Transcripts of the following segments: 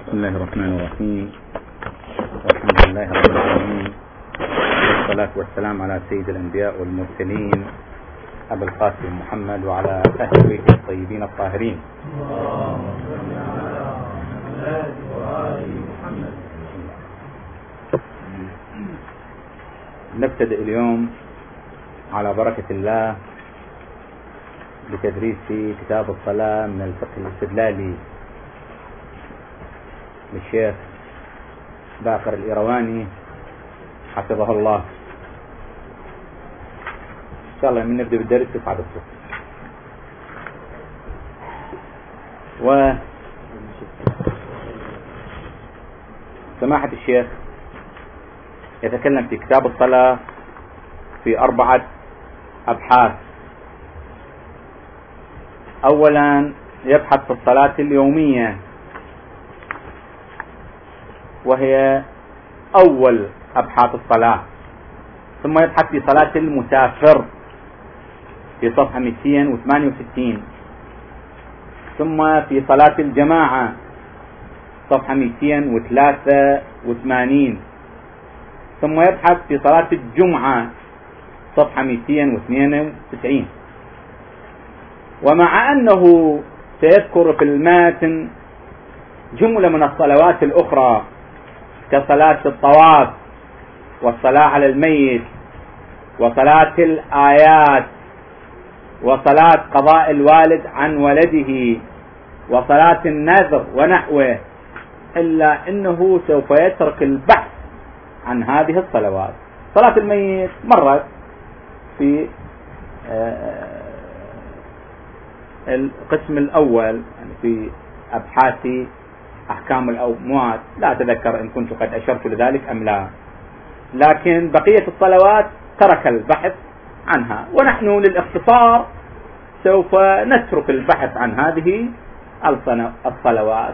بسم الله الرحمن الرحيم، والحمد لله رب العالمين، والصلاة والسلام على سيد الأنبياء والمرسلين أبي القاسم محمد وعلى أهل بيته الطيبين الطاهرين. نبتدئ اليوم على بركة الله بتدريس كتاب الصلاة من الفقه الاستدلالي للشيخ باقر الإيرواني حفظه الله. إن شاء الله من نبدأ بالدرس تصعد الصوت. وسماحة الشيخ يتكلم في كتاب الصلاة في 4 أبحاث. أولا يبحث في الصلاة اليومية، وهي أول أبحاث الصلاة، ثم يبحث في صلاة المسافر في صفحة 268، ثم في صلاة الجماعة صفحة 283، ثم يبحث في صلاة الجمعة صفحة 292. ومع أنه سيذكر في الماتن جملة من الصلوات الأخرى كصلاة الطواف والصلاة على الميت وصلاة الآيات وصلاة قضاء الوالد عن ولده وصلاة النذر ونحوه، إلا أنه سوف يترك البحث عن هذه الصلوات. صلاة الميت مرت في القسم الأول، يعني في أبحاث أحكام الأموات، لا أتذكر إن كنت قد أشرت لذلك أم لا، لكن بقية الصلوات ترك البحث عنها، ونحن للاختصار سوف نترك البحث عن هذه الصلوات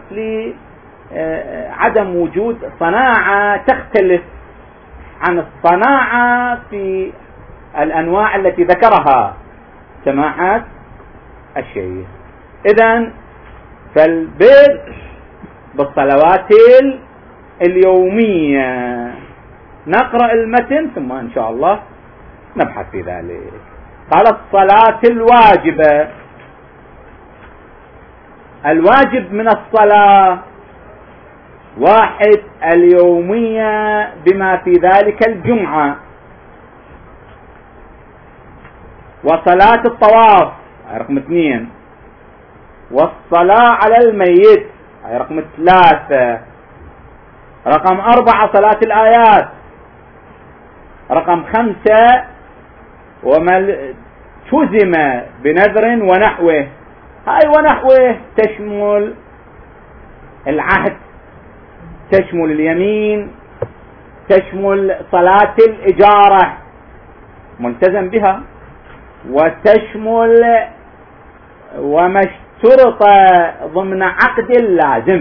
لعدم وجود صناعة تختلف عن الصناعة في الأنواع التي ذكرها سماحة الشيخ. إذن فالبدء بالصلوات اليومية، نقرأ المتن ثم إن شاء الله نبحث في ذلك. قال الصلاة الواجبة. الواجب من الصلاة 1 اليومية بما في ذلك الجمعة، وصلاة الطواف رقم 2، والصلاة على الميت رقم 3، رقم 4 صلاة الآيات، رقم 5 وما التزم بنذر ونحوه. هاي ونحوه تشمل العهد، تشمل اليمين، تشمل صلاة الإجارة ملتزم بها، وتشمل وما اشترط ضمن عقد اللازم.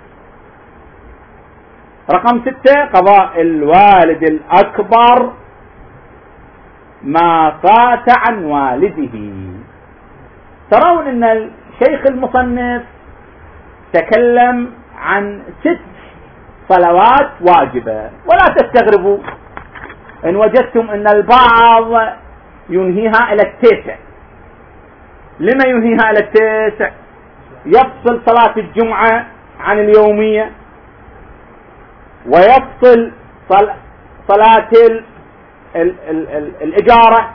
رقم 6 قضاء الوالد الأكبر ما فات عن والده. ترون أن الشيخ المصنف تكلم عن 6 صلوات واجبة، ولا تستغربوا إن وجدتم أن البعض ينهيها إلى 9. لما ينهيها إلى 9؟ يفصل صلاة الجمعة عن اليومية، ويفصل صلاة الإجارة،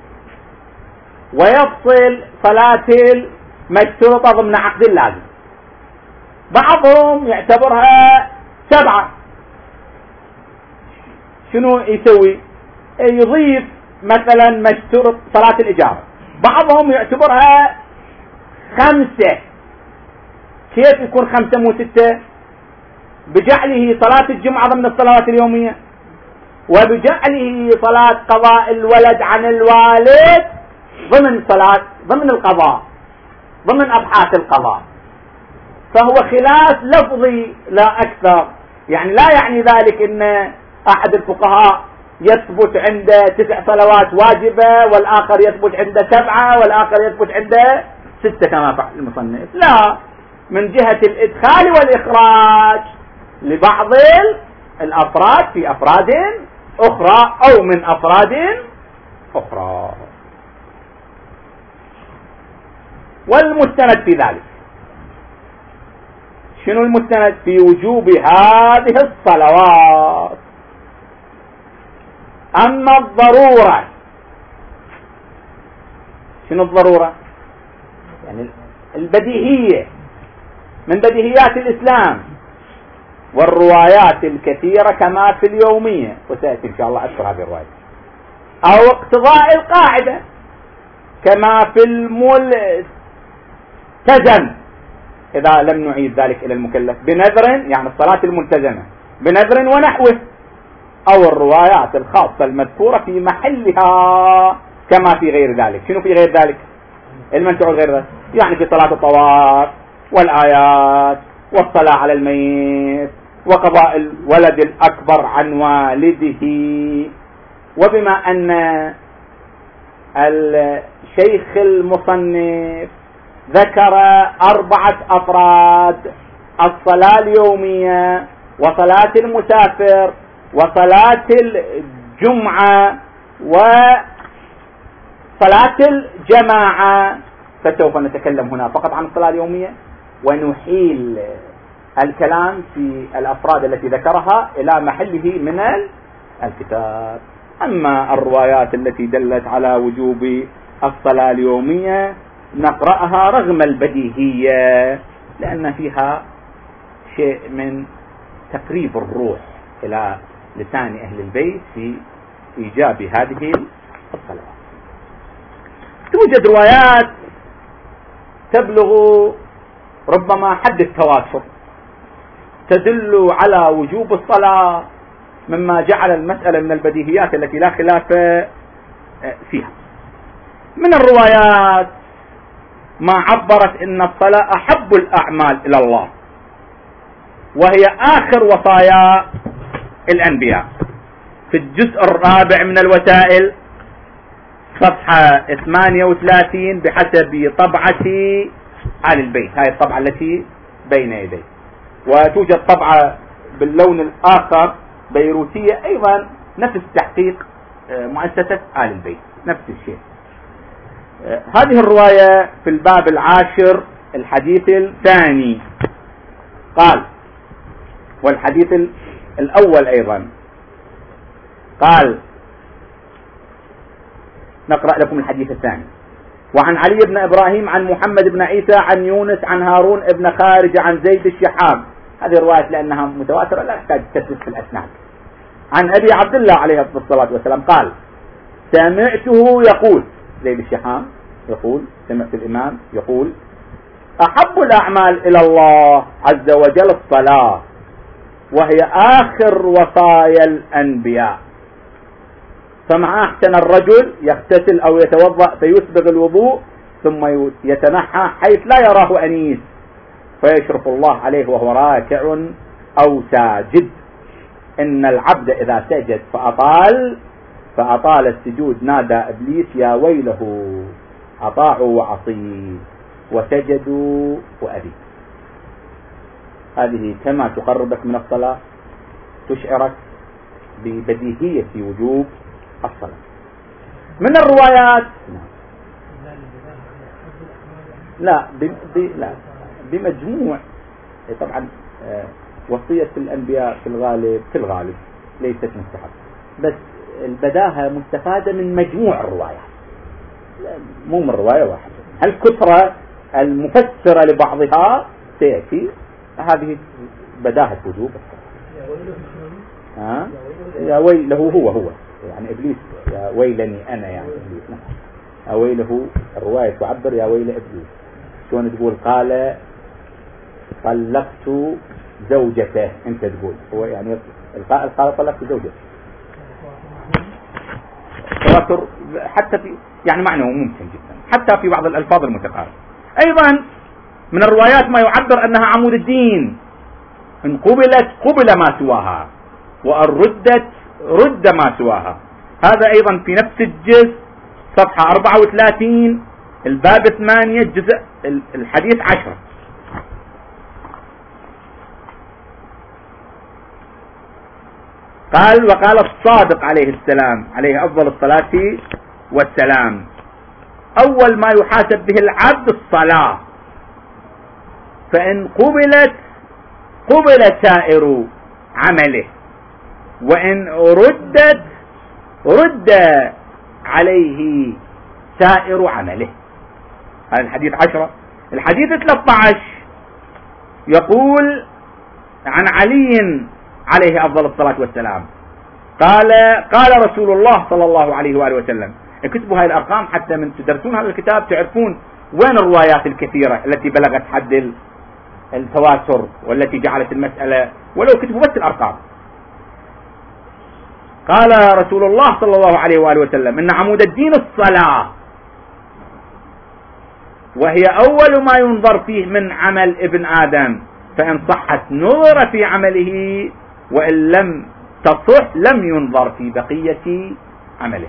ويفصل صلاة المشترطة ضمن عقد اللازم. بعضهم يعتبرها 7. شنو يسوي؟ يضيف مثلا مشترط صلاة الإجارة. بعضهم يعتبرها 5. كيف يكون 5 مو 6؟ بجعله صلاة الجمعة ضمن الصلوات اليومية، وبجعله صلاة قضاء الولد عن الوالد ضمن القضاء، ضمن أبحاث القضاء. فهو خلاف لفظي لا أكثر، يعني لا يعني ذلك أن أحد الفقهاء يثبت عنده 9 صلوات واجبة والآخر يثبت عنده 7 والآخر يثبت عنده 6 كما فعل المصنف. لا، من جهة الإدخال والإخراج لبعض الأفراد في أفراد أخرى أو من أفراد أخرى. والمستند في ذلك شنو؟ المستند في وجوب هذه الصلوات. أما الضرورة، شنو الضرورة؟ يعني البديهية من بديهيات الإسلام، والروايات الكثيرة كما في اليومية، وسأتي إن شاء الله أذكر هذه الرواية، أو اقتضاء القاعدة كما في الملتزم إذا لم نعيد ذلك إلى المكلف بنذر، يعني الصلاة الملتزمة بنذر ونحوه، أو الروايات الخاصة المذكورة في محلها كما في غير ذلك. شنو في غير ذلك؟ المنتوع غير ذلك، يعني في صلاة الطواف والآيات والصلاة على الميت وقضاء الولد الأكبر عن والده. وبما أن الشيخ المصنف ذكر 4 أفراد: الصلاة اليومية وصلاة المسافر وصلاة الجمعة وصلاة الجماعة، فسوف نتكلم هنا فقط عن الصلاة اليومية، ونحيل الكلام في الأفراد التي ذكرها إلى محله من الكتاب. أما الروايات التي دلت على وجوب الصلاة اليومية نقرأها رغم البديهية، لأن فيها شيء من تقريب الروح إلى لسان أهل البيت في إيجاب هذه الصلوات. توجد روايات تبلغ ربما حد التواتر تدل على وجوب الصلاة، مما جعل المسألة من البديهيات التي لا خلاف فيها. من الروايات ما عبرت إن الصلاة أحب الأعمال إلى الله، وهي آخر وصايا الأنبياء، في الجزء 4 من الوسائل صفحة 38 بحسب طبعة آل البيت، هاي الطبعة التي بين يدي. وتوجد طبعة باللون الآخر بيروتية أيضا نفس تحقيق مؤسسة آل البيت، نفس الشيء. هذه الرواية في الباب 10 الحديث الثاني قال، والحديث الأول أيضا قال، نقرأ لكم الحديث الثاني: وعن علي بن إبراهيم عن محمد بن عيسى عن يونس عن هارون بن خارج عن زيد الشحاب. هذه الرواية لأنها متواترة لا تحتاج تثبت في الأسناد. عن أبي عبد الله عليه الصلاة والسلام قال: سمعته يقول، زيد الشحاب يقول سمعت الإمام يقول: أحب الأعمال إلى الله عز وجل الصلاة، وهي آخر وصايا الأنبياء. فمع أحسن الرجل يغتسل أو يتوضأ فيسبغ الوضوء ثم يتنحى حيث لا يراه أنيس، فيشرف الله عليه وهو راكع أو ساجد. إن العبد إذا سجد فأطال السجود نادى إبليس: يا ويله، أطاعوا وعصوا وسجدوا وأبي. هذه كما تقربك من الصلاة، تشعرك ببديهية وجوب الصلاة. من الروايات لا بمجموع، طبعا وصية الأنبياء في الغالب ليست مستحب، بس البداهة مستفادة من مجموع الروايات، مو من رواية واحدة. الكثرة المفسرة لبعضها سيأتي، هذه بداهة وجوب الصلاة. يا ويله هو يعني إبليس، يا ويلني أنا يعني إبليس، يا ويله. الرواية تعبر يا ويل إبليس، شلون تقول قال طلقت زوجته، أنت تقول هو يعني القائل قال طلقت زوجته. تواتر حتى في يعني معنى ممكن جدا حتى في بعض الألفاظ المتقاربة. أيضا من الروايات ما يعبر أنها عمود الدين، إن قبلت قبل ما سواها، وأن ردت رد ما سواها. هذا أيضا في نفس الجزء صفحة 34 الباب 8 الجزء الحديث 10. قال: وقال الصادق عليه السلام عليه أفضل الصلاة والسلام: أول ما يحاسب به العبد الصلاة، فإن قبلت قبل سائر عمله، وإن ردت رد عليه سائر عمله. هذا الحديث 10. الحديث 13 يقول عن علي عليه أفضل الصلاة والسلام قال رسول الله صلى الله عليه وآله وسلم. اكتبوا هاي الأرقام حتى من تدرسون هذا الكتاب تعرفون وين الروايات الكثيرة التي بلغت حد التواتر والتي جعلت المسألة، ولو كتبوا بس الأرقام. قال رسول الله صلى الله عليه وآله وسلم: إن عمود الدين الصلاة، وهي أول ما ينظر فيه من عمل ابن آدم، فإن صحت نظر في عمله، وإن لم تصح لم ينظر في بقية عمله.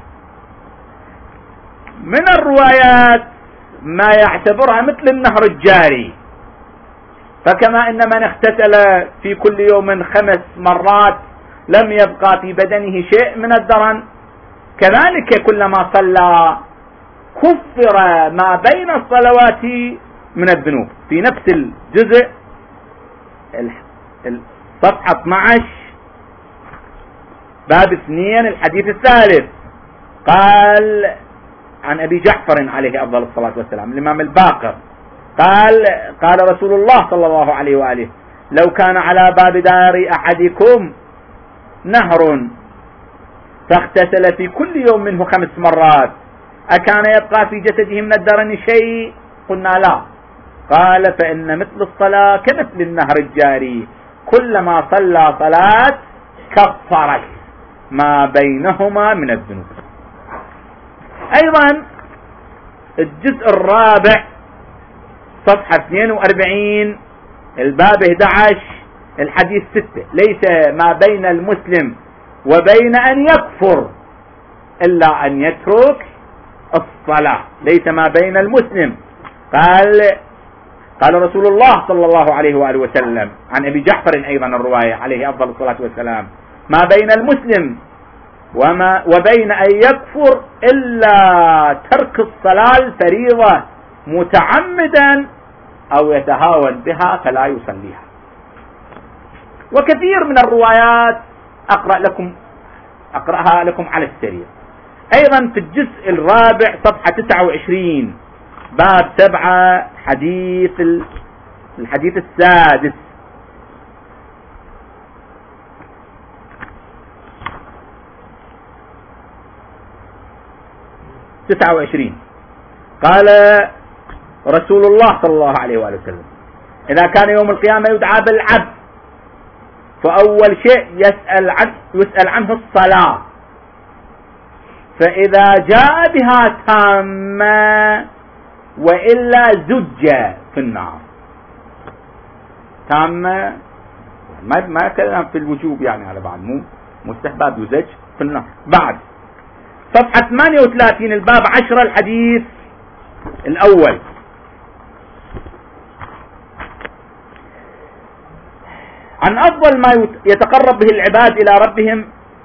من الروايات ما يعتبرها مثل النهر الجاري، فكما إن من اغتسل في كل يوم 5 مرات لم يبقى في بدنه شيء من الدرن، كذلك كلما صلى كفر ما بين الصلوات من الذنوب. في نفس الجزء صفحة 12 باب 2 الحديث الثالث، قال عن أبي جعفر عليه أفضل الصلاة والسلام الإمام الباقر قال رسول الله صلى الله عليه وآله: لو كان على باب دار أحدكم نهر فاغتسل في كل يوم منه 5 مرات أكان يبقى في جسده من الدرن شيء؟ قلنا لا. قال: فإن مثل الصلاة كمثل النهر الجاري، كلما صلى صلاة كفرت ما بينهما من الذنوب. أيضا الجزء الرابع صفحة 42 الباب 11 الحديث 6: ليس ما بين المسلم وبين أن يكفر إلا أن يترك الصلاة. ليس ما بين المسلم. قال رسول الله صلى الله عليه وآله وسلم عن أبي جعفر أيضا الرواية عليه أفضل الصلاة والسلام: ما بين المسلم وبين أن يكفر إلا ترك الصلاة الفريضة متعمدا أو يتهاون بها فلا يصليها. وكثير من الروايات أقرأها لكم على السريع. أيضا في الجزء الرابع صفحة 29 باب 7 الحديث السادس: قال رسول الله صلى الله عليه وآله وسلم: إذا كان يوم القيامة يدعى بالعبد، فأول شيء يسأل عنه الصلاة، فإذا جاء بها تامة وإلا زج في النار. تامة ما كلام في الوجوب يعني، على بعض مو مستحباب يزج في النار. بعد صفحة 38 الباب 10 الحديث الأول: عن أفضل ما يتقرب به العباد إلى ربهم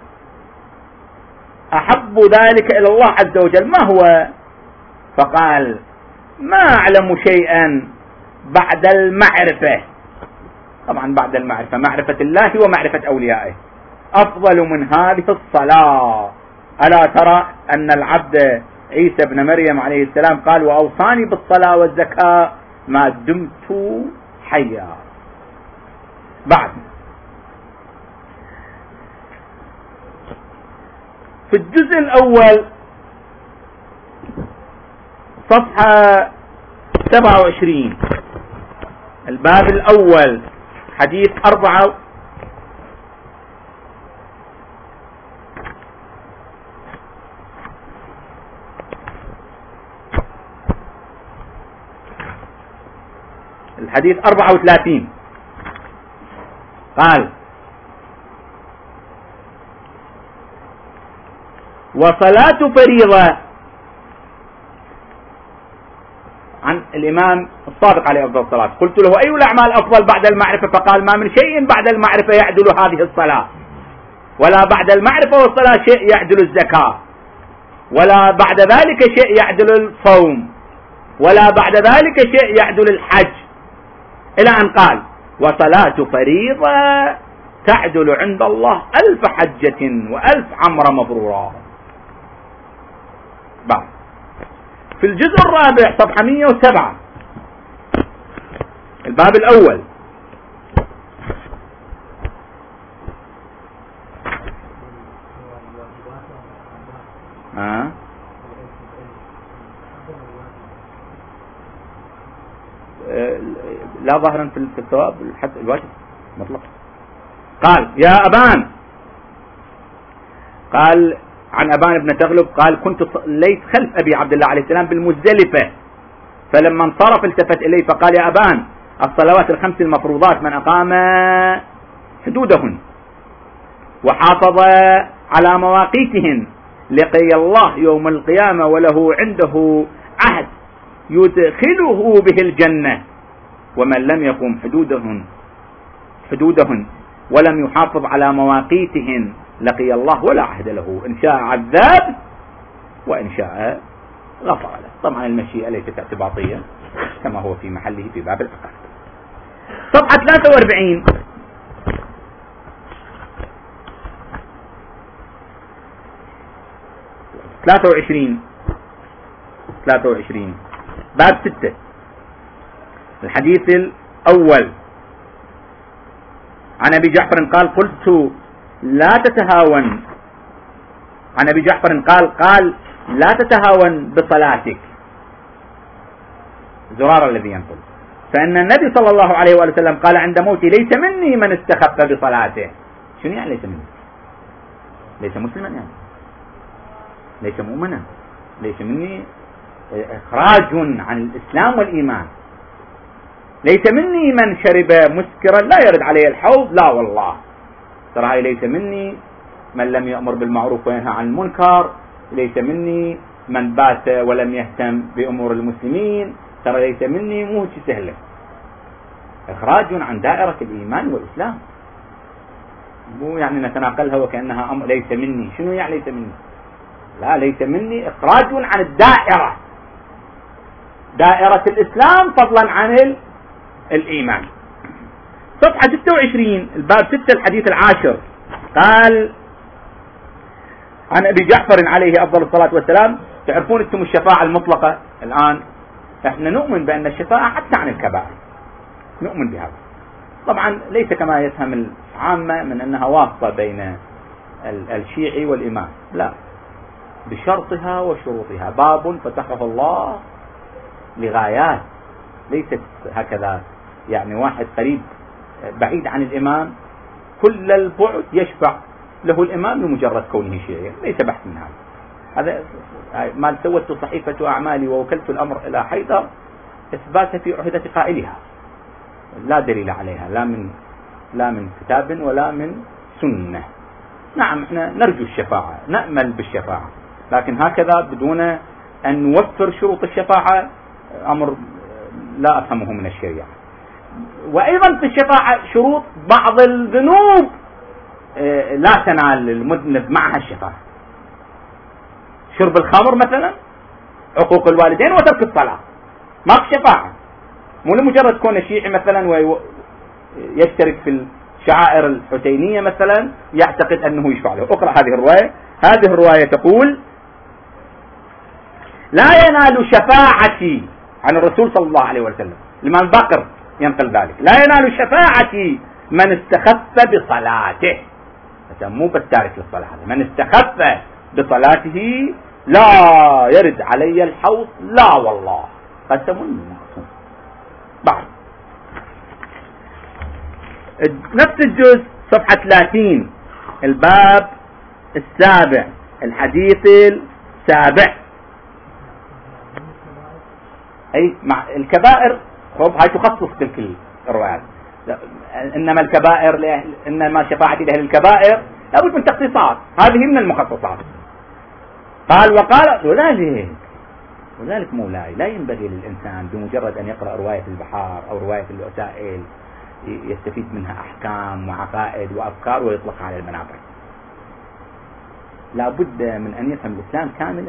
أحب ذلك إلى الله عز وجل ما هو؟ فقال: ما أعلم شيئا بعد المعرفة. طبعا بعد المعرفة معرفة الله ومعرفة أوليائه أفضل من هذه الصلاة. ألا ترى أن العبد عيسى بن مريم عليه السلام قال: وأوصاني بالصلاة والزكاة ما دمت حيا. بعد في الجزء الأول صفحة 27 الباب الأول حديث 4 الحديث 34 قال: وصلاة فريضة. عن الإمام الصادق عليه أفضل الصلاة: قلت له: أي الأعمال أفضل بعد المعرفة؟ فقال: ما من شيء بعد المعرفة يعدل هذه الصلاة. ولا بعد المعرفة والصلاة شيء يعدل الزكاة، ولا بعد ذلك شيء يعدل الصوم، ولا بعد ذلك شيء يعدل الحج، إلى أن قال وصلاة فريضة تعدل عند الله 1000 حجة و1000 عمرة مبرورة. في الجزء الرابع صفحة 107 الباب الأول، لا ظاهرا في الثواب الواجب مطلق. قال يا أبان، قال عن أبان بن تغلب قال كنت صليت خلف أبي عبد الله عليه السلام بالمزدلفة، فلما انصرف التفت إلي فقال يا أبان الصلوات الخمس المفروضات من أقام حدودهن وحافظ على مواقيتهن لقي الله يوم القيامة وله عنده عهد يدخله به الجنة، ومن لم يقم حدودهن ولم يحافظ على مواقيتهن لقي الله ولا عهد له، إن شاء عذاب وإن شاء غفر له. طبعا المشيئة ليست اعتباطية كما هو في محله في باب العقائد. صفحة 43 23 باب 6 الحديث الأول عن أبي جعفر قال قلت لا تتهاون، عن أبي جعفر قال لا تتهاون بصلاتك، زرار الذي ينقل، فإن النبي صلى الله عليه وآله وسلم قال عند موتي ليس مني من استخف بصلاته. شنو يعني ليس مني؟ ليس مسلما يعني، ليس مؤمنا، ليس مني، إخراج عن الإسلام والإيمان. ليس مني من شرب مسكرا لا يرد عليه الحوض، لا والله، ترى ليس مني من لم يأمر بالمعروف وينهى عن المنكر، ليس مني من بات ولم يهتم بأمور المسلمين، ترى ليس مني، مو هيك سهلة، إخراج عن دائرة الإيمان والإسلام، مو يعني نتناقلها وكأنها أمر ليس مني. شنو يعني ليس مني؟ لا، ليس مني إخراج عن الدائرة، دائرة الإسلام فضلا عن الإيمان. صفحة 26 الباب 6 الحديث العاشر قال عن أبي جعفر عليه أفضل الصلاة والسلام، تعرفون انتم الشفاعة المطلقة الآن، احنا نؤمن بأن الشفاعة حتى عن الكبائر، نؤمن بهذا. طبعا ليس كما يفهم العامة من أنها واسطة بين الشيعي والإمام، لا، بشرطها وشروطها، باب فتحه الله لغايات، ليست هكذا يعني واحد قريب بعيد عن الإمام كل البعد يشفع له الإمام لمجرد كونه شيعيا، ليس بحث من هذا ما سوت صحيفة أعمالي ووكلت الأمر إلى حيدر إثبات في عهدة قائلها، لا دليل عليها لا من كتاب ولا من سنة. نعم احنا نرجو الشفاعة، نأمل بالشفاعة، لكن هكذا بدون أن نوفر شروط الشفاعة أمر لا أفهمه من الشريعة. وأيضا في الشفاعة شروط بعض الذنوب لا تنال المذنب معها الشفاعة، شرب الخمر مثلا، عقوق الوالدين، وترك الصلاة، ما في شفاعة، مو لمجرد كونه شيعي مثلا ويشترك في الشعائر الحسينية مثلا يعتقد أنه يشفع له. اقرأ هذه الرواية، هذه الرواية تقول لا ينال شفاعتي عن الرسول صلى الله عليه وسلم، الإمام باقر ينقل ذلك، لا ينال شفاعتي من استخف بصلاته، مو بالتارك للصلاة، من استخف بصلاته لا يرد علي الحوض، لا والله، قسم معصوم. بعد نفس الجزء صفحة 30 الباب السابع الحديث السابع، أي مع الكبائر، هاي تخصص تلك الروايات، إنما الكبائر إنما شفاعتي لأهل الكبائر لابد من تخصيصات، هذه من المخصصات. قال وقال وذلك مولاي لا ينبغي للإنسان بمجرد أن يقرأ رواية البحار أو رواية الوسائل يستفيد منها أحكام وعقائد وأفكار ويطلق على المنابر، لا بد من أن يفهم الإسلام كاملا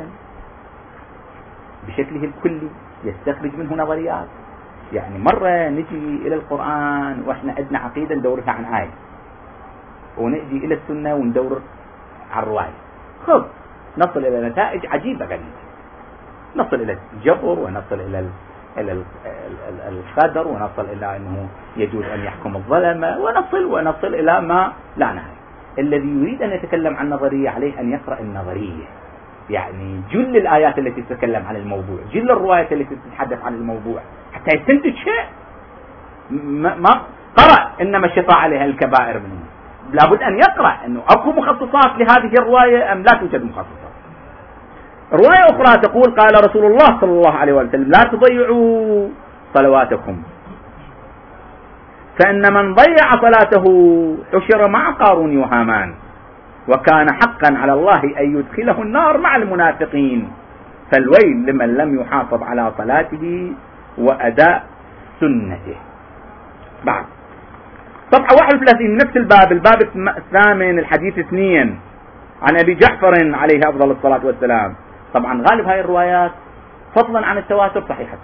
بشكله الكلي، يستخرج منه نظريات. يعني مرة نجي إلى القرآن وإحنا عندنا عقيدة ندورها عن آية، ونأتي إلى السنة وندور عن الرواية، خب نصل إلى نتائج عجيبة غريبة، نصل إلى الجبر ونصل إلى القدر ونصل إلى أنه يجوز أن يحكم الظلمة ونصل إلى ما لا نهاية. الذي يريد أن يتكلم عن نظرية عليه أن يقرأ النظرية، يعني جل الآيات التي تتكلم عن الموضوع، جل الروايات التي تتحدث عن الموضوع، حتى يستنتج شيء. ما قرأ إنما الشفاعة عليها الكبائر منه، لابد أن يقرأ أنه أكو مخصصات لهذه الرواية أم لا توجد مخصصات. رواية أخرى تقول قال رسول الله صلى الله عليه وسلم لا تضيعوا صلواتكم، فإن من ضيع صلاته حشر مع قارون وهامان، وكان حقا على الله أن يدخله النار مع المنافقين، فالويل لمن لم يحافظ على صلاته وأداء سنته. بعد صفحة 31 نفس الباب الثامن الحديث 2 عن أبي جعفر عليه أفضل الصلاة والسلام. طبعا غالب هاي الروايات فضلا عن التواتر صحيحة،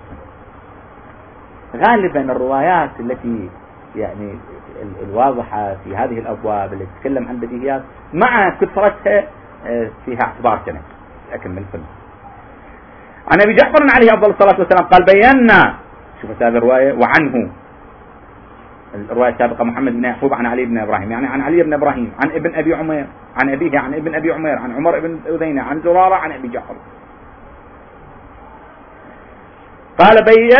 غالبا الروايات التي يعني الواضحة في هذه الأبواب اللي تتكلم عن بديهيات مع كثرتها فيها اعتبار سنة. أكمل فن عن أبي جعفر عليه أفضل الصلاة والسلام قال بينا، شوف هذه الرواية، وعنه الرواية السابقة محمد بن يعقوب عن علي بن إبراهيم، يعني عن علي بن إبراهيم عن ابن أبي عمير عن أبيه عن ابن أبي عمير عن عمر بن أذينة عن زرارة عن أبي جعفر قال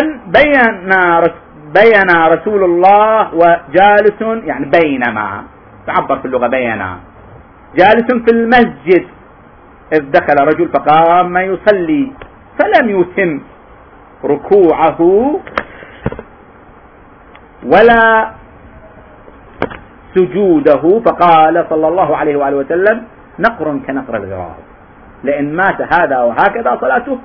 بينا رسول الله وجالس، يعني بينما تعبر في اللغة بينا، جالس في المسجد إذ دخل رجل فقام يصلي فلم يتم ركوعه ولا سجوده، فقال صلى الله عليه وآله وسلم نقر كنقر الغراب، لئن مات هذا وهكذا صلاته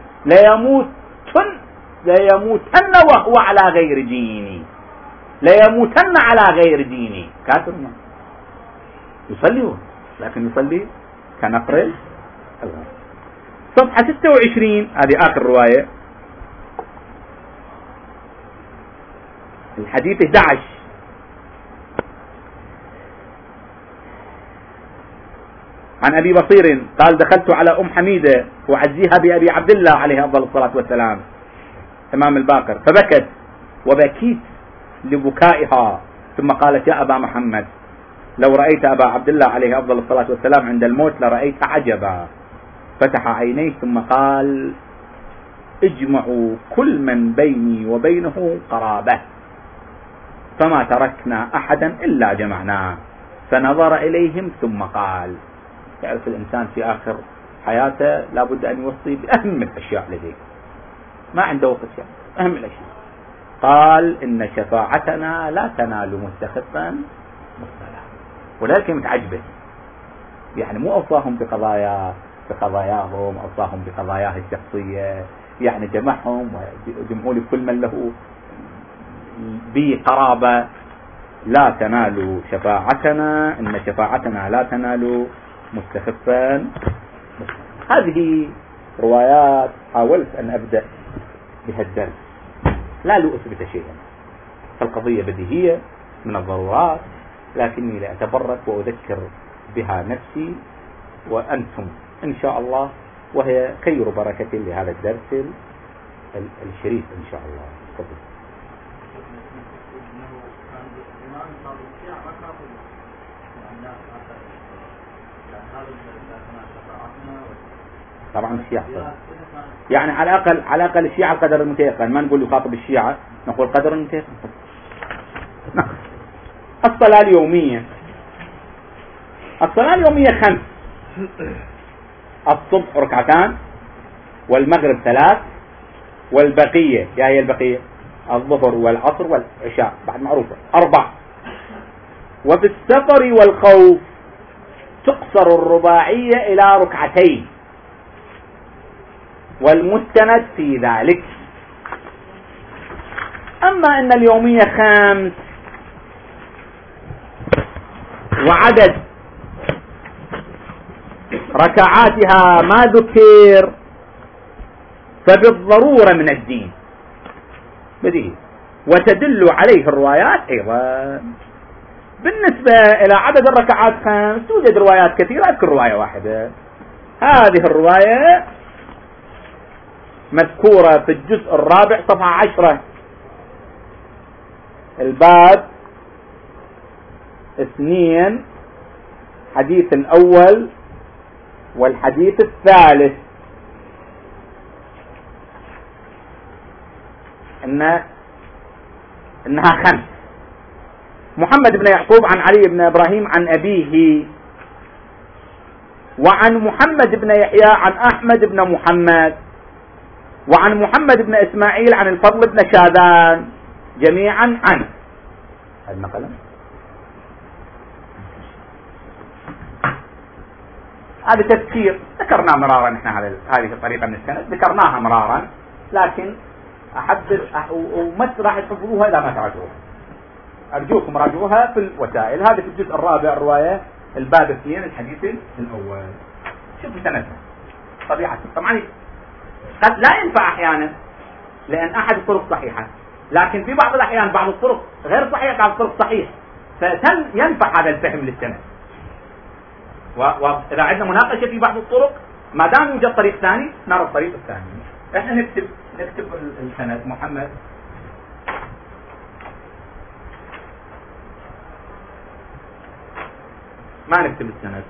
ليموتن وهو على غير ديني، ليموتن على غير ديني. كافر ما يصلي هو، لكن يصلي كنقر الغراب. صفحة 26 هذه آخر رواية الحديث 11 عن أبي بصير قال دخلت على أم حميدة وعزيها بأبي عبد الله عليه أفضل الصلاة والسلام إمام الباقر، فبكت وبكيت لبكائها، ثم قالت يا أبا محمد لو رأيت أبا عبد الله عليه أفضل الصلاة والسلام عند الموت لرأيت عجبا. فتح عينيه ثم قال اجمعوا كل من بيني وبينه قرابة، فما تركنا أحدا إلا جمعناه. فنظر إليهم ثم قال، يعرف الإنسان في آخر حياته لابد أن يوصي بأهم الأشياء لديه، ما عنده وقت يعني أهم الأشياء. قال إن شفاعتنا لا تنال مستخفا مصطلح. ولكن متعجبة، يعني مو أوصاهم بقضاياهم، أوصاهم بقضاياه الشخصية، يعني جمعهم وجمعوا لكل من له بي قرابة. لا تنال شفاعتنا، إن شفاعتنا لا تنال مستخفا. هذه روايات حاولت أن أبدأ بها الدرس، لا لأثبت شيئا، فالقضية بديهية من الضرورات، لكني لأتبرك وأذكر بها نفسي وأنتم إن شاء الله، وهي خير بركة لهذا الدرس الشريف إن شاء الله. تفضل. طبعا الشيعة يعني على الأقل الشيعة القدر المتيقن، ما نقول يخاطب الشيعة، نقول قدر المتيقن. الصلاة اليومية 5، الصبح 2 والمغرب 3 والبقية يا هي البقية الظهر والعصر والعشاء بعد معروفة 4. وفي السفر والخوف تقصر الرباعية إلى 2، والمستند في ذلك. أما أن اليومية 5 وعدد ركعاتها ما ذكر فبالضرورة من الدين بديهي، وتدل عليه الروايات أيضا. بالنسبة إلى عدد الركعات 5 توجد روايات كثيرة، أذكر رواية واحدة. هذه الرواية مذكورة في الجزء الرابع صفحة 10، الباب 2، حديث الأول والحديث الثالث، إنها 5. محمد بن يعقوب عن علي بن إبراهيم عن أبيه، وعن محمد بن يحيى عن أحمد بن محمد، وعن محمد بن إسماعيل عن الفضل بن شاذان، جميعا عنه. هذا قلم، هذا تذكير ذكرناه مرارا. نحن هذه الطريقة من السند ذكرناها مرارا، لكن أحبذ ومس راح تحفظوها إذا ما تعرفوها. أرجوكم راجعوها في الوسائل. هذا في الجزء الرابع رواية الباب 2 الحديث الأول. شوفوا سندها طبيعة. طبعا قد لا ينفع أحيانا لأن أحد الطرق صحيحة، لكن في بعض الأحيان بعض الطرق غير صحيحة، بعض الطرق صحيح، فينفع هذا الفهم للسند. وإذا عندنا مناقشة في بعض الطرق ما دام يوجد طريق ثاني نرى الطريق الثاني. احنا نكتب السند محمد ما نكتب السند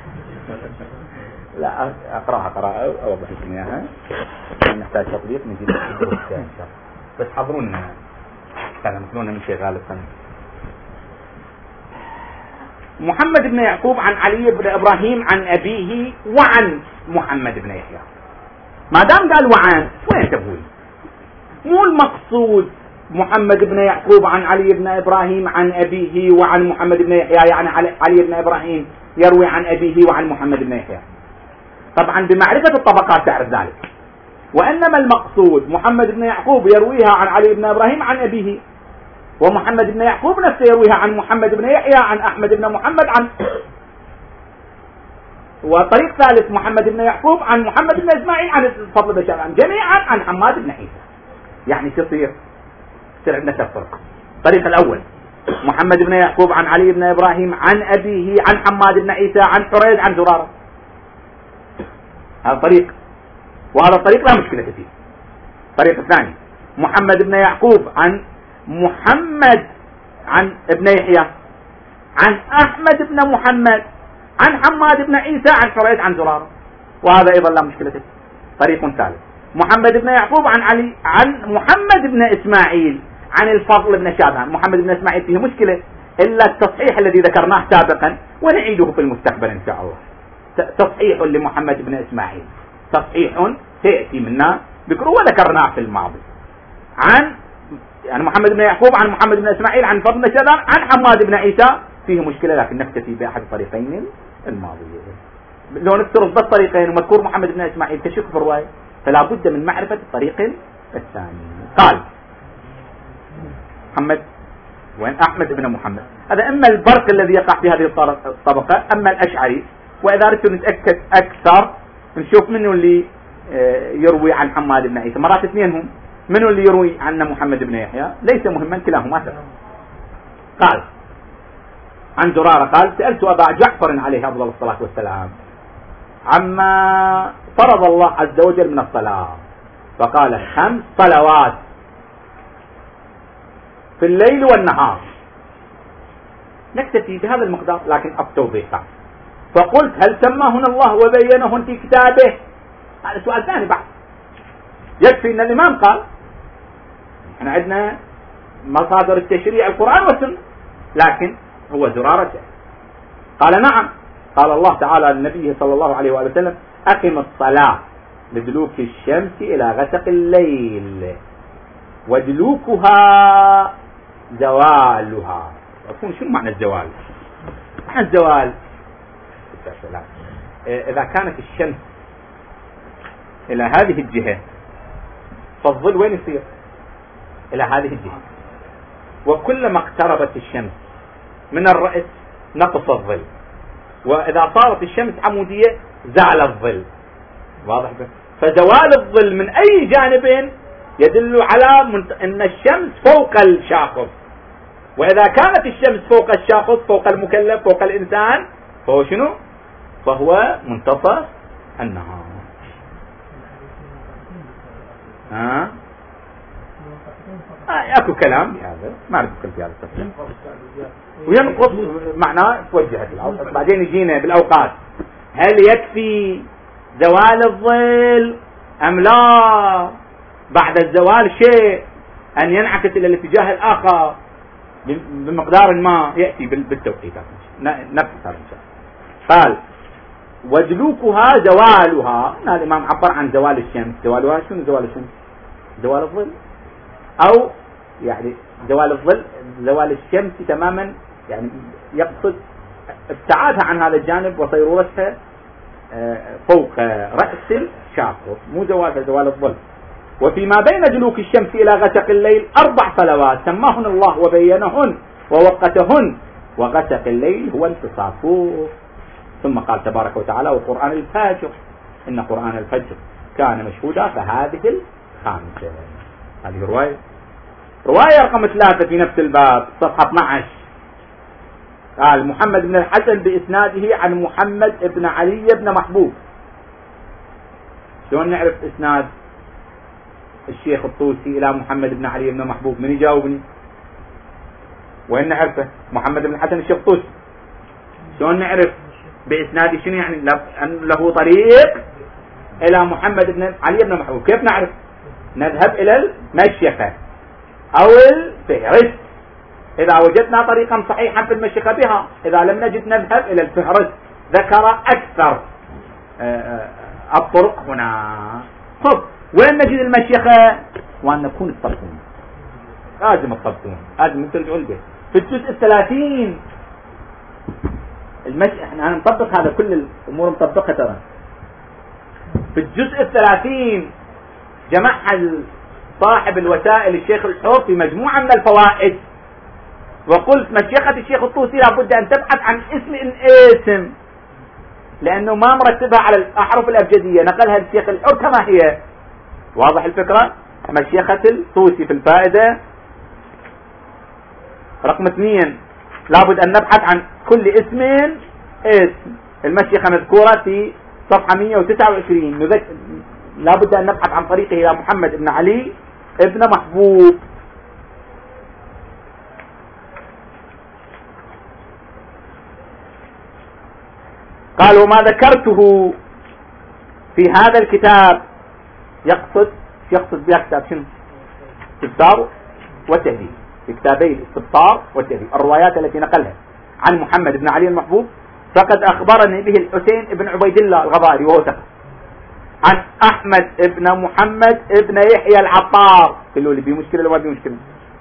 لا اقراها قراءة اوضح لكم اياها، نحتاج تطبيق نجيب بس حضرونا كلام مثلونا من شيء غالبا. محمد بن يعقوب عن علي بن إبراهيم عن أبيه وعن محمد بن يحيى. ما دام قال وعن وين تبوي؟ مو المقصود محمد بن يعقوب عن علي بن إبراهيم عن أبيه وعن محمد بن يحيى يعني علي بن إبراهيم يروي عن أبيه وعن محمد بن يحيى. طبعا بمعرفة الطبقات تعرف ذلك. وإنما المقصود محمد بن يعقوب يرويها عن علي بن إبراهيم عن أبيه، ومحمد بن يعقوب نفسه يرويها عن محمد بن يحيى عن أحمد بن محمد عن وطريق ثالث محمد بن يعقوب عن محمد بن إسماعيل عن الفضل بن شاذان، جميعا عن حماد بن عيسى. يعني شو يصير عندنا فرق. الطريق الأول محمد بن يعقوب عن علي بن إبراهيم عن أبيه عن حماد بن عيسى عن حريز عن زرارة. هذا طريق، وهذا الطريق لا مشكلة فيه. الطريق الثاني محمد بن يعقوب عن محمد عن ابن يحيى عن أحمد بن محمد عن حماد بن عيسى عن حريز عن زرارة، وهذا أيضا لا مشكلة فيه. طريق ثالث محمد بن يعقوب عن علي عن محمد بن إسماعيل عن الفضل بن شاذان. محمد بن إسماعيل فيه مشكلة إلا التصحيح الذي ذكرناه سابقا ونعيده في المستقبل إن شاء الله. تصحيح لمحمد بن إسماعيل، تصحيح سيأتي منا ذكره وذكرناه في الماضي. عن يعني محمد بن يعقوب عن محمد بن إسماعيل عن فضل بن شاذان عن حماد بن عيسى فيه مشكلة، لكن نكتفي بأحد الطريقين الماضيين. لو نفترض بالطريقين ومذكور محمد بن إسماعيل تشك في الرواية، فلا بد من معرفة الطريق الثاني. قال محمد وين أحمد بن محمد، هذا إما البرق الذي يقع في هذه الطبقة أما الأشعري. وإذا أردت نتأكد أكثر نشوف منه اللي يروي عن حماد بن عيسى، مرات اثنين هم، منه اللي يروي عن محمد بن يحيى، ليس مهما كلاهما سبب. قال عن زرارة قال سألت أبا جعفر عليه أفضل الصلاة والسلام عما فرض الله عز وجل من الصلاة، فقال 5 صلوات في الليل والنهار. نكتفي بهذا المقدار لكن التوضيح. فقلت هل سماهن الله وبينهن في كتابه؟ هذا سؤال ثاني بعد. يكفي ان الامام قال احنا عندنا مصادر التشريع القرآن والسنة، لكن هو زرارة قال نعم. قال الله تعالى للنبي صلى الله عليه وآله وسلم أقم الصلاة لدلوك الشمس إلى غسق الليل ودلوكها زوالها. شو معنى الزوال؟ معنى الزوال إذا كانت الشمس إلى هذه الجهة فالظل وين يصير؟ إلى هذه الجهة، وكلما اقتربت الشمس من الرأس نقص الظل، وإذا صارت الشمس عمودية زال الظل. واضح؟ فزوال الظل من أي جانب يدل على أن الشمس فوق الشاخص، وإذا كانت الشمس فوق الشاخص، فوق المكلف، فوق الإنسان، فهو شنو؟ فهو منتصف النهار. اكو كلام بهذا، ما اعرف في هذا التفصيل. وينقص معناه توجهت الأوقات. بعدين يجينا بالاوقات، هل يكفي زوال الظل ام لا بعد الزوال شيء ان ينعكس الى الاتجاه الاخر بمقدار ما ياتي بالتوقيتات. نفس هذا قال ودلوكها زوالها. هذا الامام عبر عن زوال الشمس. زوالها شنو؟ زوال الشمس زوال الظل، او يعني زوال الظل زوال الشمس تماما، يعني يقصد ابتعادها عن هذا الجانب وصيرورتها فوق رأس الشاخص، مو زوالها زوال الظل. وفيما بين دلوك الشمس إلى غسق الليل 4 صلوات سماهن الله وبينهن ووقتهن، وغسق الليل هو انتصافه. ثم قال تبارك وتعالى وقرآن الفجر إن قرآن الفجر كان مشهودا. فهذه الخامسة. هذه رواية رقم 3 في نفس الباب صفحة 12. قال محمد بن الحسن بإسناده عن محمد بن علي بن محبوب. شلون نعرف إسناد الشيخ الطوسي إلى محمد بن علي بن محبوب؟ من يجاوبني؟ وين نعرفه؟ محمد بن الحسن الشيخ الطوسي. شلون نعرف بإسناده؟ شنو يعني له طريق إلى محمد بن علي بن محبوب؟ كيف نعرف؟ نذهب إلى المشيخة أو الفهرس. إذا وجدنا طريقا صحيحا في المشيخة بها، إذا لم نجد نذهب إلى الفهرس. ذكر أكثر الطرق هنا. طب وين نجد المشيخة؟ وأن نكون الطبطون. لازم الطبطون، لازم ترجعوا البيت في الجزء 30. احنا نطبق هذا، كل الأمور مطبقة ترى. في الجزء 30 جمعها صاحب الوسائل الشيخ الحور في مجموعة من الفوائد، وقلت مشيخة الشيخ الطوسي لابد أن تبحث عن اسم لأنه ما مرتبها على الأحرف الأبجدية، نقلها الشيخ الحور كما هي. واضح الفكرة؟ مشيخة الطوسي في الفائدة رقم 2 لابد أن نبحث عن كل اسم. المشيخة مذكورة في صفحة 129. لابد أن نبحث عن طريقه إلى محمد بن علي ابن محبوب. قال وما ذكرته في هذا الكتاب يقصد بها كتاب شنو؟ استبصار والتهذيب. في كتابي الاستبصار والتهذيب الروايات التي نقلها عن محمد بن علي المحبوب فقد أخبرني به الحسين بن عبيد الله الغضاري وهو ثقة، عن أحمد بن محمد بن يحيى العطار. قالوا لي بمشكلة ولا بمشكلة؟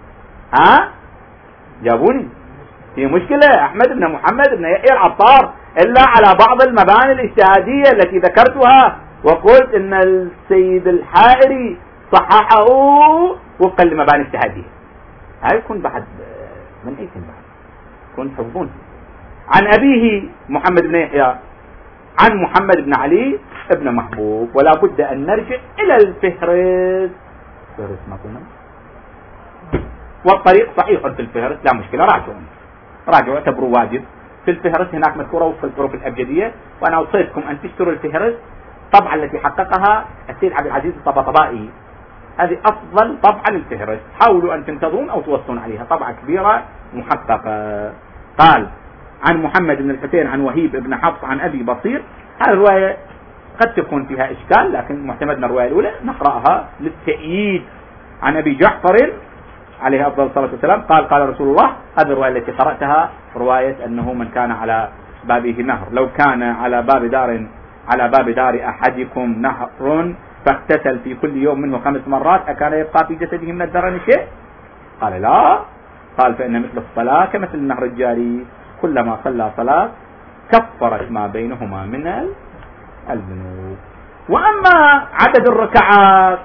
جابوني في مشكلة. أحمد بن محمد بن يحيى العطار إلا على بعض المباني الاجتهادية التي ذكرتها، وقلت إن السيد الحائري صححه وفقا لمباني اجتهادية. هاي يكون بعد من أي سن بعد كنت تحفظون. عن أبيه محمد بن يحيى عن محمد بن علي ابن محبوب. ولا بد أن نرجع إلى الفهرس. فهرس ما كنا، والطريق صحيح في الفهرس لا مشكلة. راجعوا اعتبروا واجب. في الفهرس هناك مذكورة وفق الحروف الأبجدية. وأنا أوصيكم أن تشتروا الفهرس طبعا التي حققها السيد عبد العزيز الطباطبائي. هذه أفضل طبعا للفهرس. حاولوا أن تنتظرون أو توصون عليها، طبعة كبيرة محققة. قال عن محمد بن الحسين عن وهيب بن حفص عن أبي بصير. هذه الرواية قد تكون فيها إشكال، لكن معتمدنا الرواية الأولى نقرأها للتأييد. عن أبي جعفر عليه أفضل الصلاة والسلام قال قال رسول الله. هذه الرواية التي قرأتها رواية أنه من كان على بابه نهر، لو كان على باب دار أحدكم نهر فاغتسل في كل يوم منه 5 مرات أكان يبقى في جسده من الدرن شيء؟ قال لا. قال فإن مثل الصلاة كمثل النهر الجاري، كلما صلى صلاة كفرت ما بينهما من الذنوب. وأما عدد الركعات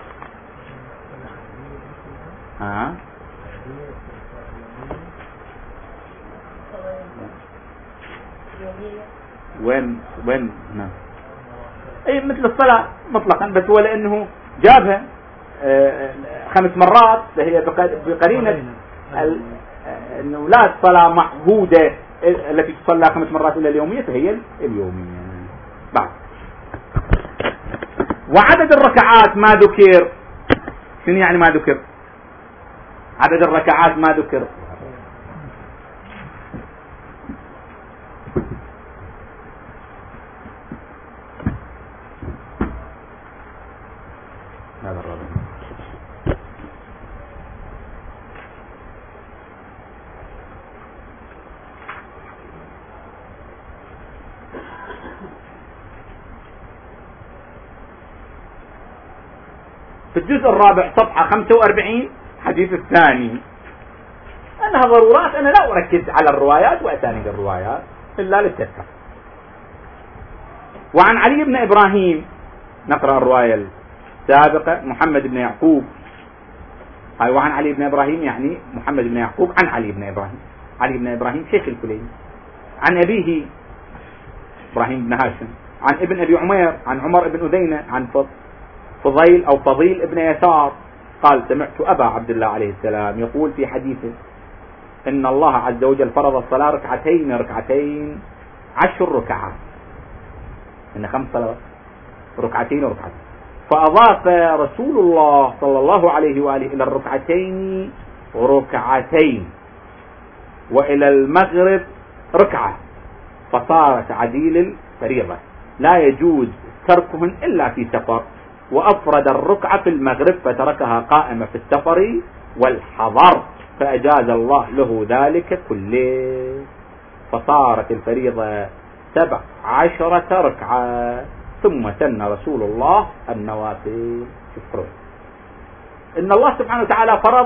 وين هنا اي مثل الصلاة مطلقا، بس هو لانه جابها 5 مرات فهي بقرينة انه لا الصلاة معهودة التي تصلى 5 مرات الا اليومية، فهي اليومية. بعد وعدد الركعات ما ذكر. شنو يعني ما ذكر؟ عدد الركعات ما ذكر. هذا الرابع. في الجزء الرابع صفحة 45 حديث الثاني. أنها ضرورات، أنا لا أركز على الروايات وأسانيد الروايات إلا للتذكر. وعن علي بن إبراهيم، نقرأ الرواية السابقة، محمد بن يعقوب. وعن علي بن إبراهيم يعني محمد بن يعقوب عن علي بن إبراهيم. علي بن إبراهيم شيخ الكليني. عن أبيه إبراهيم بن هاشم، عن ابن أبي عمير، عن عمر بن أذينة، عن فضيل أو فضيل ابن يسار قال: سمعت أبا عبد الله عليه السلام يقول في حديثه: إن الله عز وجل فرض الصلاة ركعتين 10 ركعات، إن 5 صلوات ركعتين وركعتين. فأضاف رسول الله صلى الله عليه وآله إلى الركعتين ركعتين، وإلى المغرب ركعة، فصارت عديل الفريضة لا يجوز تركهن إلا في سفر. وأفرد الركعة في المغرب فتركها قائمة في السفر والحضر، فأجاز الله له ذلك كله، فصارت الفريضة 17 ركعة. ثم سن رسول الله النوافل. شكرا. إن الله سبحانه وتعالى فرض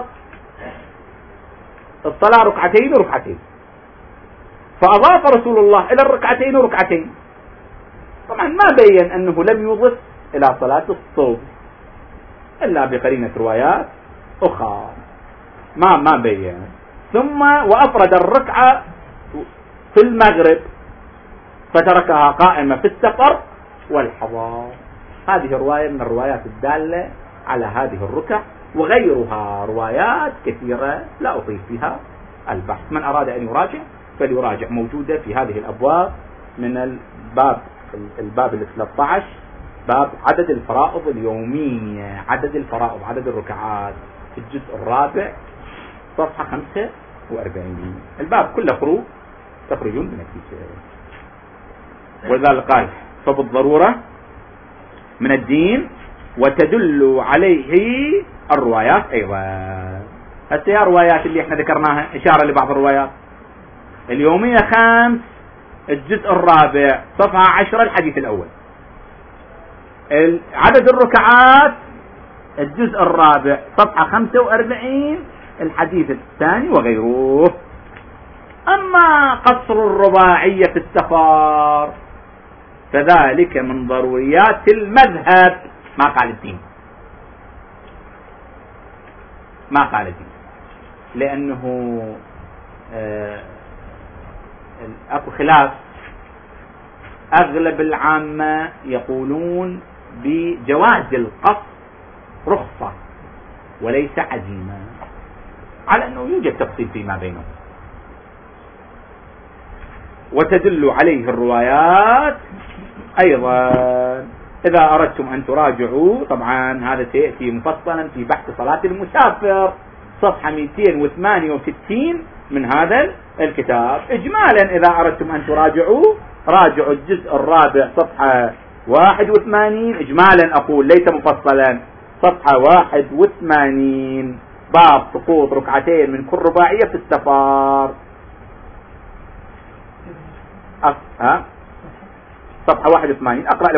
الصلاة ركعتين وركعتين، فأضاف رسول الله إلى الركعتين وركعتين. طبعا ما بين أنه لم يضف إلى صلاة الصبح إلا بقرينة روايات أخرى، ما بين. ثم وأفرد الركعة في المغرب فتركها قائمة في السفر والحضار. هذه رواية من الروايات الدالة على هذه الركع، وغيرها روايات كثيرة لا أطيل فيها البحث. من أراد أن يراجع فليراجع، موجودة في هذه الأبواب من الباب 13، باب عدد الفرائض اليومية، عدد الفرائض، عدد الركعات، في الجزء الرابع صفحة 45. الباب كله خروج، تخرجون من الكتاب. ولذلك قال: فبالضرورة من الدين وتدل عليه الروايات أيضا. هسه الروايات اللي احنا ذكرناها إشارة لبعض الروايات. اليومية 5 الجزء الرابع صفحة 10 الحديث الأول. عدد الركعات الجزء الرابع صفحة 45 الحديث الثاني وغيره. أما قصر الرباعية في السفر فذلك من ضروريات المذهب، ما قال الدين، ما قال الدين، لأنه أكو خلاف. أغلب العامة يقولون بجواز القصر رخصة وليس عزيمة، على أنه يوجد تفصيل فيما بينهم. وتدل عليه الروايات أيضا. إذا أردتم أن تراجعوا، طبعا هذا سيأتي مفصلا في بحث صلاة المسافر صفحة 268 من هذا الكتاب. إجمالا إذا أردتم أن تراجعوا، راجعوا الجزء الرابع صفحة 81 إجمالا، أقول ليس مفصلا، صفحة 81 باب سقوط ركعتين من كل رباعية في السفر. صفحة 81. أقرأ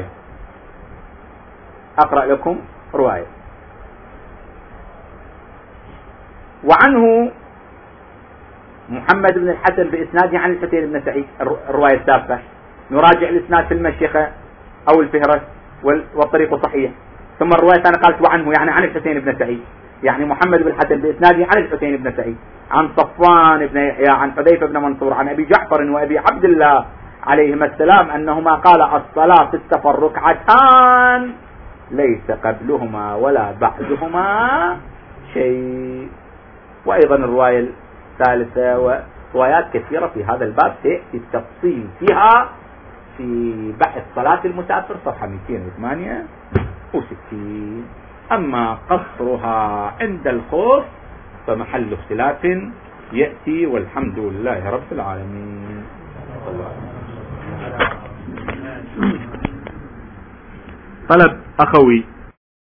لكم رواية. وعنه محمد بن الحسن بإسناده عن الحسين بن سعيد، الرواية السابقة. نراجع الإسناد في المشيخة أو الفهرس والطريق صحيح. ثم الرواية أنا قالت وعنه يعني عن الحسين بن سعيد، يعني محمد بن الحسن بإسناده عن الحسين بن سعيد، عن صفوان بن يحيى، عن حذيفة بن منصور، عن أبي جعفر وأبي عبد الله، عليهما السلام أنهما قال الصلاة في السفر ركعتان ليس قبلهما ولا بعدهما شيء. وأيضا الرواية الثالثة وروايات كثيرة في هذا الباب سيأتي التفصيل فيها في بحث صلاة المسافر صفحة 268. أما قصرها عند الخوف فمحل اختلاف يأتي، والحمد لله رب العالمين. طلب أخوي